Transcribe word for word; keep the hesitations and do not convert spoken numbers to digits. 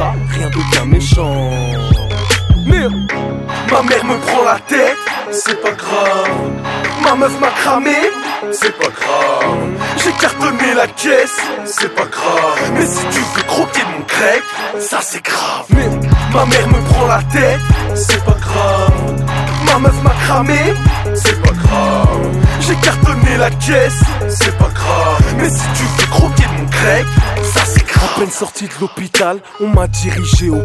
ça, rien de bien méchant. Merde. Ma mère me prend la tête, c'est pas grave. Ma meuf m'a cramé, c'est pas grave. J'ai cartonné la caisse, c'est pas grave. Mais si tu veux croquer mon grec, ça c'est grave. Merde. Ma mère me prend la tête, c'est pas grave. Ma meuf m'a cramé, c'est pas grave. J'ai cartonné la caisse, c'est pas grave. Mais si tu veux croquer mon grec, ça c'est grave. À peine sorti de l'hôpital, on m'a dirigé au